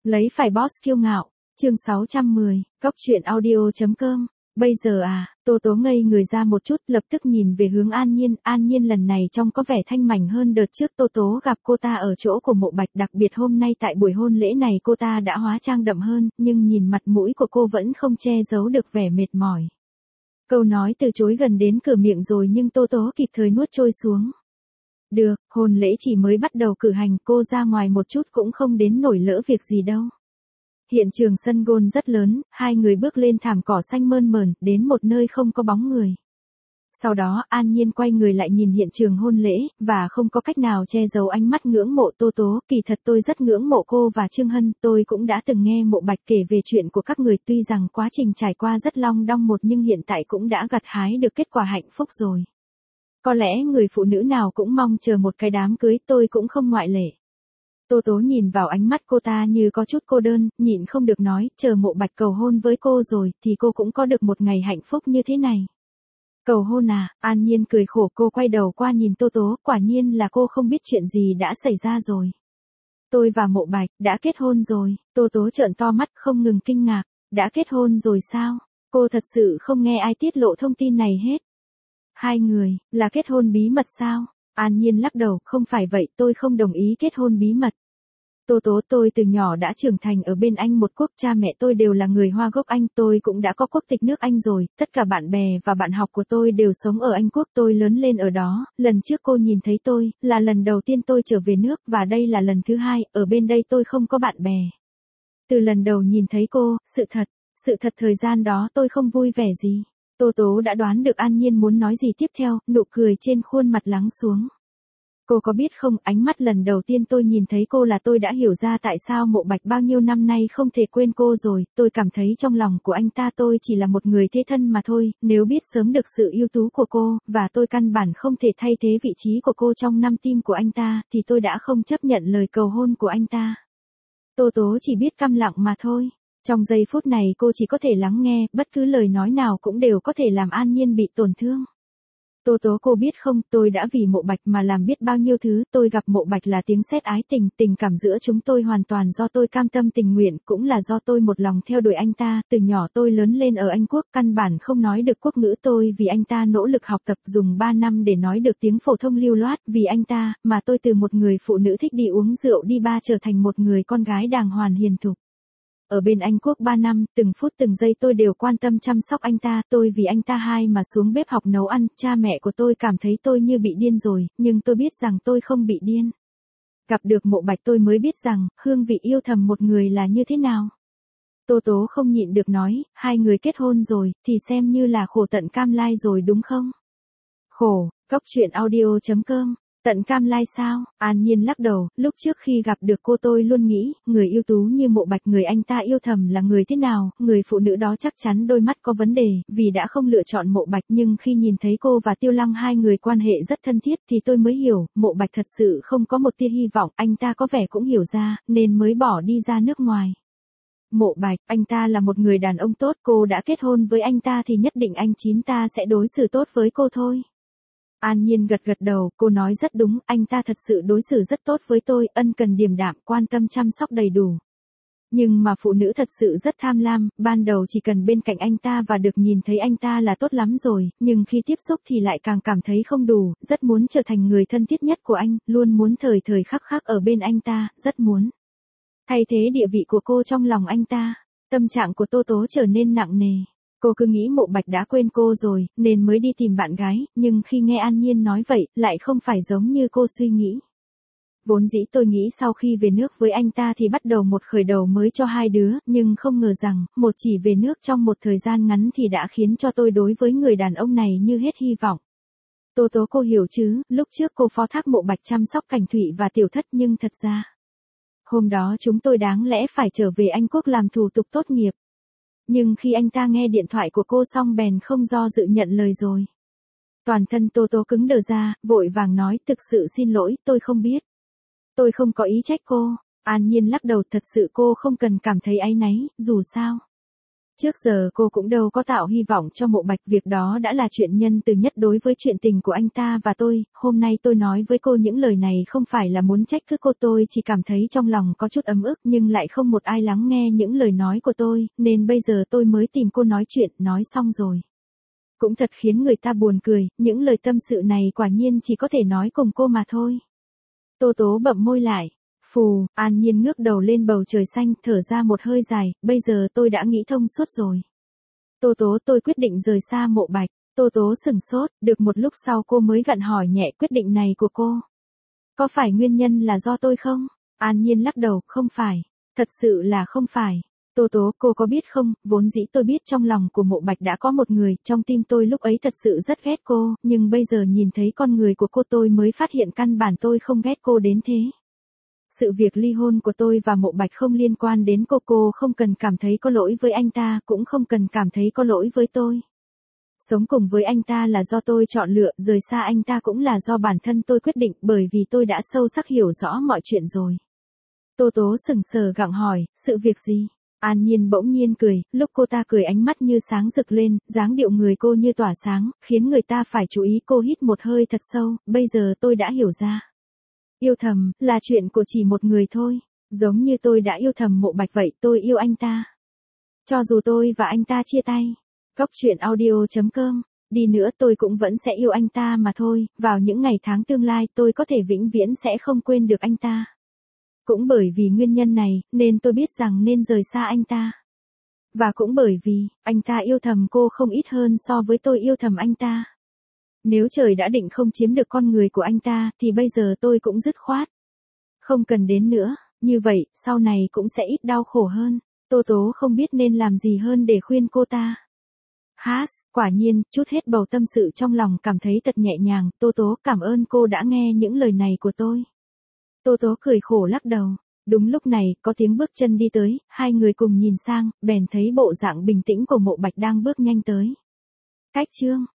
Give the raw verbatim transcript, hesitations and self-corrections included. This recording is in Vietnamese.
Lấy phải boss kiêu ngạo, chương sáu trăm mười, cóc truyện audio.com. Bây giờ à, Tô Tố ngây người ra một chút, lập tức nhìn về hướng An Nhiên. An Nhiên lần này trông có vẻ thanh mảnh hơn đợt trước Tô Tố gặp cô ta ở chỗ của Mộ Bạch. Đặc biệt hôm nay tại buổi hôn lễ này cô ta đã hóa trang đậm hơn, nhưng nhìn mặt mũi của cô vẫn không che giấu được vẻ mệt mỏi. Câu nói từ chối gần đến cửa miệng rồi nhưng Tô Tố kịp thời nuốt trôi xuống. Được, hôn lễ chỉ mới bắt đầu cử hành, cô ra ngoài một chút cũng không đến nổi lỡ việc gì đâu. Hiện trường sân golf rất lớn, hai người bước lên thảm cỏ xanh mơn mởn, đến một nơi không có bóng người. Sau đó An Nhiên quay người lại nhìn hiện trường hôn lễ, và không có cách nào che giấu ánh mắt ngưỡng mộ Tô Tố. Kỳ thật tôi rất ngưỡng mộ cô và Trương Hân, tôi cũng đã từng nghe Mộ Bạch kể về chuyện của các người, tuy rằng quá trình trải qua rất long đong một nhưng hiện tại cũng đã gặt hái được kết quả hạnh phúc rồi. Có lẽ người phụ nữ nào cũng mong chờ một cái đám cưới, tôi cũng không ngoại lệ. Tô Tố nhìn vào ánh mắt cô ta như có chút cô đơn, nhịn không được nói, chờ Mộ Bạch cầu hôn với cô rồi, thì cô cũng có được một ngày hạnh phúc như thế này. Cầu hôn à? An Nhiên cười khổ, cô quay đầu qua nhìn Tô Tố, quả nhiên là cô không biết chuyện gì đã xảy ra rồi. Tôi và Mộ Bạch đã kết hôn rồi. Tô Tố trợn to mắt không ngừng kinh ngạc, đã kết hôn rồi sao? Cô thật sự không nghe ai tiết lộ thông tin này hết. Hai người, là kết hôn bí mật sao? An Nhiên lắc đầu, không phải vậy, tôi không đồng ý kết hôn bí mật. Tô Tố, tôi từ nhỏ đã trưởng thành ở bên Anh một quốc, cha mẹ tôi đều là người Hoa gốc Anh, tôi cũng đã có quốc tịch nước Anh rồi, tất cả bạn bè và bạn học của tôi đều sống ở Anh quốc, tôi lớn lên ở đó. Lần trước cô nhìn thấy tôi, là lần đầu tiên tôi trở về nước, và đây là lần thứ hai, ở bên đây tôi không có bạn bè. Từ lần đầu nhìn thấy cô, sự thật, sự thật thời gian đó tôi không vui vẻ gì. Tô Tố đã đoán được An Nhiên muốn nói gì tiếp theo, nụ cười trên khuôn mặt lắng xuống. Cô có biết không, ánh mắt lần đầu tiên tôi nhìn thấy cô là tôi đã hiểu ra tại sao Mộ Bạch bao nhiêu năm nay không thể quên cô rồi, tôi cảm thấy trong lòng của anh ta tôi chỉ là một người thế thân mà thôi, nếu biết sớm được sự ưu tú của cô, và tôi căn bản không thể thay thế vị trí của cô trong năm tim của anh ta, thì tôi đã không chấp nhận lời cầu hôn của anh ta. Tô Tố chỉ biết câm lặng mà thôi. Trong giây phút này cô chỉ có thể lắng nghe, bất cứ lời nói nào cũng đều có thể làm An Nhiên bị tổn thương. Tô Tố, cô biết không, tôi đã vì Mộ Bạch mà làm biết bao nhiêu thứ, tôi gặp Mộ Bạch là tiếng sét ái tình, tình cảm giữa chúng tôi hoàn toàn do tôi cam tâm tình nguyện, cũng là do tôi một lòng theo đuổi anh ta, từ nhỏ tôi lớn lên ở Anh Quốc, căn bản không nói được quốc ngữ, tôi vì anh ta nỗ lực học tập dùng ba năm để nói được tiếng phổ thông lưu loát, vì anh ta, mà tôi từ một người phụ nữ thích đi uống rượu đi bar trở thành một người con gái đàng hoàng hiền thục. Ở bên Anh Quốc ba năm, từng phút từng giây tôi đều quan tâm chăm sóc anh ta, tôi vì anh ta hai mà xuống bếp học nấu ăn, cha mẹ của tôi cảm thấy tôi như bị điên rồi, nhưng tôi biết rằng tôi không bị điên. Gặp được Mộ Bạch tôi mới biết rằng, hương vị yêu thầm một người là như thế nào. Tô Tố không nhịn được nói, hai người kết hôn rồi, thì xem như là khổ tận cam lai rồi đúng không? Khổ, cóc truyện audio.com. Tận cam lai sao? An Nhiên lắc đầu, lúc trước khi gặp được cô tôi luôn nghĩ, người ưu tú như Mộ Bạch người anh ta yêu thầm là người thế nào, người phụ nữ đó chắc chắn đôi mắt có vấn đề, vì đã không lựa chọn Mộ Bạch, nhưng khi nhìn thấy cô và Tiêu Lăng hai người quan hệ rất thân thiết thì tôi mới hiểu, Mộ Bạch thật sự không có một tia hy vọng, anh ta có vẻ cũng hiểu ra, nên mới bỏ đi ra nước ngoài. Mộ Bạch, anh ta là một người đàn ông tốt, cô đã kết hôn với anh ta thì nhất định anh chín ta sẽ đối xử tốt với cô thôi. An Nhiên gật gật đầu, cô nói rất đúng, anh ta thật sự đối xử rất tốt với tôi, ân cần điềm đạm, quan tâm chăm sóc đầy đủ. Nhưng mà phụ nữ thật sự rất tham lam, ban đầu chỉ cần bên cạnh anh ta và được nhìn thấy anh ta là tốt lắm rồi, nhưng khi tiếp xúc thì lại càng cảm thấy không đủ, rất muốn trở thành người thân thiết nhất của anh, luôn muốn thời thời khắc khắc ở bên anh ta, rất muốn thay thế địa vị của cô trong lòng anh ta. Tâm trạng của Tô Tố trở nên nặng nề. Cô cứ nghĩ Mộ Bạch đã quên cô rồi, nên mới đi tìm bạn gái, nhưng khi nghe An Nhiên nói vậy, lại không phải giống như cô suy nghĩ. Vốn dĩ tôi nghĩ sau khi về nước với anh ta thì bắt đầu một khởi đầu mới cho hai đứa, nhưng không ngờ rằng, một chỉ về nước trong một thời gian ngắn thì đã khiến cho tôi đối với người đàn ông này như hết hy vọng. Tô Tố, cô hiểu chứ, lúc trước cô phó thác Mộ Bạch chăm sóc Cảnh Thụy và Tiểu Thất, nhưng thật ra, hôm đó chúng tôi đáng lẽ phải trở về Anh Quốc làm thủ tục tốt nghiệp. Nhưng khi anh ta nghe điện thoại của cô xong bèn không do dự nhận lời rồi. Toàn thân Tô Tố cứng đờ ra, vội vàng nói, thực sự xin lỗi, tôi không biết. Tôi không có ý trách cô. An Nhiên lắc đầu, thật sự cô không cần cảm thấy áy náy, dù sao. Trước giờ cô cũng đâu có tạo hy vọng cho Mộ Bạch, việc đó đã là chuyện nhân từ nhất đối với chuyện tình của anh ta và tôi, hôm nay tôi nói với cô những lời này không phải là muốn trách cứ cô, tôi chỉ cảm thấy trong lòng có chút ấm ức nhưng lại không một ai lắng nghe những lời nói của tôi, nên bây giờ tôi mới tìm cô nói chuyện, nói xong rồi. Cũng thật khiến người ta buồn cười, những lời tâm sự này quả nhiên chỉ có thể nói cùng cô mà thôi. Tô Tố bậm môi lại. Phù, An Nhiên ngước đầu lên bầu trời xanh, thở ra một hơi dài, bây giờ tôi đã nghĩ thông suốt rồi. Tô Tố, tôi quyết định rời xa Mộ Bạch. Tô Tố sừng sốt, được một lúc sau cô mới gặng hỏi nhẹ, quyết định này của cô. Có phải nguyên nhân là do tôi không? An Nhiên lắc đầu, không phải. Thật sự là không phải. Tô Tố, cô có biết không, vốn dĩ tôi biết trong lòng của Mộ Bạch đã có một người, trong tim tôi lúc ấy thật sự rất ghét cô, nhưng bây giờ nhìn thấy con người của cô tôi mới phát hiện căn bản tôi không ghét cô đến thế. Sự việc ly hôn của tôi và Mộ Bạch không liên quan đến cô, cô không cần cảm thấy có lỗi với anh ta, cũng không cần cảm thấy có lỗi với tôi. Sống cùng với anh ta là do tôi chọn lựa, rời xa anh ta cũng là do bản thân tôi quyết định, bởi vì tôi đã sâu sắc hiểu rõ mọi chuyện rồi. Tô Tố sừng sờ gặng hỏi, sự việc gì? An Nhiên bỗng nhiên cười, lúc cô ta cười ánh mắt như sáng rực lên, dáng điệu người cô như tỏa sáng, khiến người ta phải chú ý. Cô hít một hơi thật sâu, bây giờ tôi đã hiểu ra. Yêu thầm, là chuyện của chỉ một người thôi. Giống như tôi đã yêu thầm Mộ Bạch vậy, tôi yêu anh ta. Cho dù tôi và anh ta chia tay. Góc truyện audio chấm com. Đi nữa tôi cũng vẫn sẽ yêu anh ta mà thôi, vào những ngày tháng tương lai tôi có thể vĩnh viễn sẽ không quên được anh ta. Cũng bởi vì nguyên nhân này, nên tôi biết rằng nên rời xa anh ta. Và cũng bởi vì, anh ta yêu thầm cô không ít hơn so với tôi yêu thầm anh ta. Nếu trời đã định không chiếm được con người của anh ta, thì bây giờ tôi cũng dứt khoát. Không cần đến nữa, như vậy, sau này cũng sẽ ít đau khổ hơn. Tô Tố không biết nên làm gì hơn để khuyên cô ta. Hát, quả nhiên, chút hết bầu tâm sự trong lòng cảm thấy thật nhẹ nhàng. Tô Tố, cảm ơn cô đã nghe những lời này của tôi. Tô Tố cười khổ lắc đầu. Đúng lúc này, có tiếng bước chân đi tới, hai người cùng nhìn sang, bèn thấy bộ dạng bình tĩnh của Mộ Bạch đang bước nhanh tới. Cách chương